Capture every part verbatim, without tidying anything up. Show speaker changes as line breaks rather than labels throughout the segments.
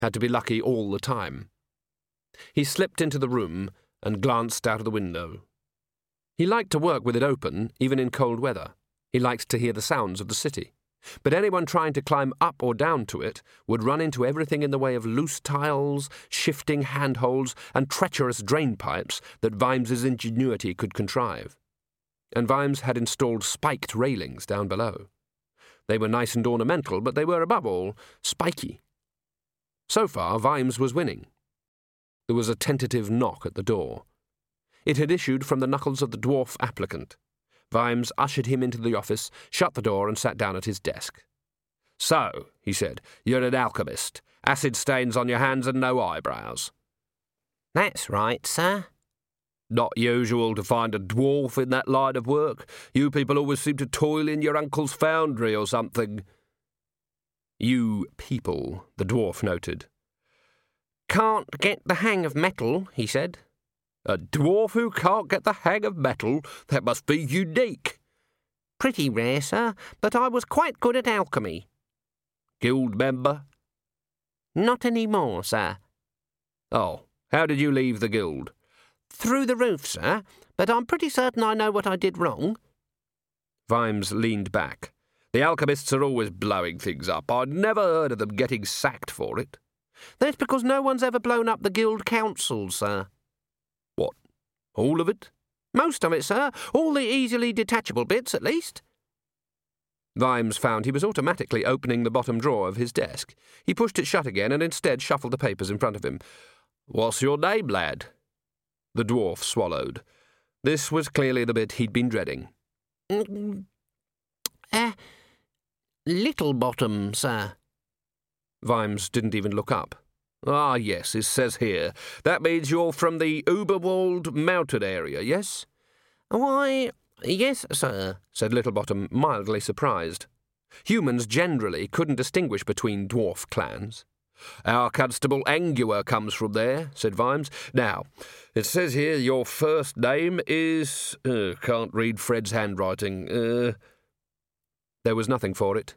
had to be lucky all the time. He slipped into the room and glanced out of the window. He liked to work with it open, even in cold weather. He liked to hear the sounds of the city. But anyone trying to climb up or down to it would run into everything in the way of loose tiles, shifting handholds, and treacherous drain pipes that Vimes's ingenuity could contrive. And Vimes had installed spiked railings down below. They were nice and ornamental, but they were, above all, spiky. So far, Vimes was winning. There was a tentative knock at the door. It had issued from the knuckles of the dwarf applicant. Vimes ushered him into the office, shut the door, and sat down at his desk. "So," he said, "you're an alchemist. Acid stains on your hands and no eyebrows."
"That's right, sir."
"Not usual to find a dwarf in that line of work. You people always seem to toil in your uncle's foundry or something." "You people," the dwarf noted.
"Can't get the hang of metal," he said.
"A dwarf who can't get the hang of metal? That must be unique."
"Pretty rare, sir, but I was quite good at alchemy."
"Guild member?"
"Not any more, sir."
"Oh, how did you leave the guild?"
"Through the roof, sir, but I'm pretty certain I know what I did wrong."
Vimes leaned back. "The alchemists are always blowing things up. I'd never heard of them getting sacked for it."
"That's because no one's ever blown up the guild council, sir."
"What, all of it?"
"Most of it, sir. All the easily detachable bits, at least."
Vimes found he was automatically opening the bottom drawer of his desk. He pushed it shut again and instead shuffled the papers in front of him. "What's your name, lad?" The dwarf swallowed. This was clearly the bit he'd been dreading.
Mm, uh, Littlebottom, sir."
Vimes didn't even look up. "Ah, yes, it says here. That means you're from the Uberwald mountain area, yes?"
"Why, yes, sir,"
said Littlebottom, mildly surprised. Humans generally couldn't distinguish between dwarf clans. "Our constable Angua comes from there," said Vimes. "Now, it says here your first name is... Uh, can't read Fred's handwriting. Uh... There was nothing for it.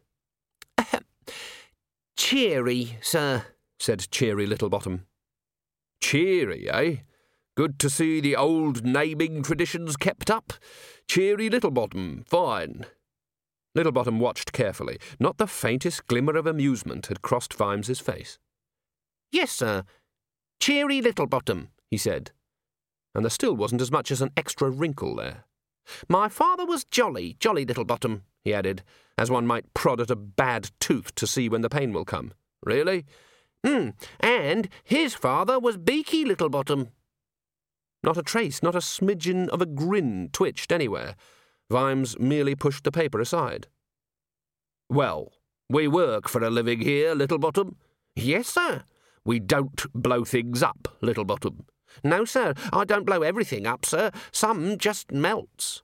"Cheery, sir,"
said cheery Littlebottom. "Cheery, eh? Good to see the old naming traditions kept up. Cheery Littlebottom, fine." Littlebottom watched carefully. Not the faintest glimmer of amusement had crossed Vimes's face.
"Yes, sir. Cheery Littlebottom,"
he said. And there still wasn't as much as an extra wrinkle there.
"My father was jolly, jolly Littlebottom," he added, as one might prod at a bad tooth to see when the pain will come.
"Really?"
Hmm, and his father was Beaky Littlebottom."
Not a trace, not a smidgen of a grin twitched anywhere. Vimes merely pushed the paper aside. "Well, we work for a living here, Littlebottom."
"Yes, sir."
"We don't blow things up, Littlebottom."
"No, sir, I don't blow everything up, sir. Some just melts."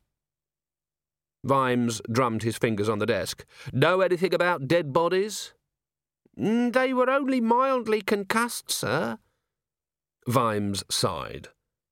Vimes drummed his fingers on the desk. "Know anything about dead bodies?"
"They were only mildly concussed, sir."
Vimes sighed.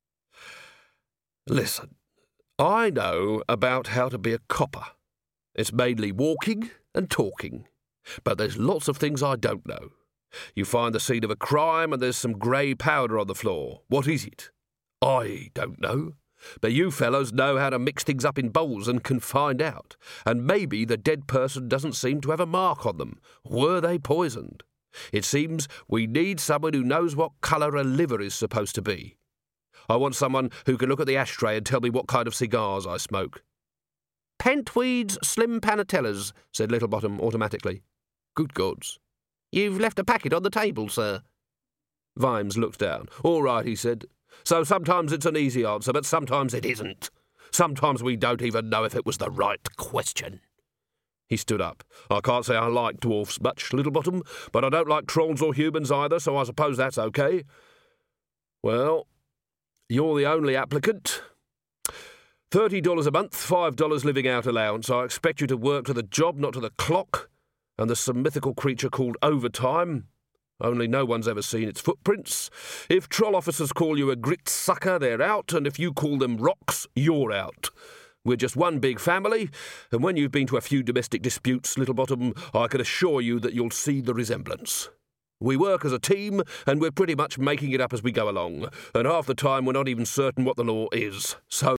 "Listen, I know about how to be a copper. It's mainly walking and talking. But there's lots of things I don't know. You find the scene of a crime and there's some grey powder on the floor. What is it? I don't know. But you fellows know how to mix things up in bowls and can find out. And maybe the dead person doesn't seem to have a mark on them. Were they poisoned? It seems we need someone who knows what colour a liver is supposed to be. I want someone who can look at the ashtray and tell me what kind of cigars I smoke."
"Pentweed's Slim Panatellas," said Littlebottom automatically.
"Good gods."
"You've left a packet on the table, sir."
Vimes looked down. "All right," he said. "So sometimes it's an easy answer, but sometimes it isn't. Sometimes we don't even know if it was the right question." He stood up. "I can't say I like dwarfs much, Littlebottom, but I don't like trolls or humans either, so I suppose that's okay. Well, you're the only applicant. Thirty dollars a month, five dollars living out allowance. I expect you to work to the job, not to the clock. And there's some mythical creature called overtime. Only no one's ever seen its footprints. If troll officers call you a grit sucker, they're out, and if you call them rocks, you're out. We're just one big family, and when you've been to a few domestic disputes, Littlebottom, I can assure you that you'll see the resemblance."
We work as a team, and we're pretty much making it up as we go along, and half the time we're not even certain what the law is. So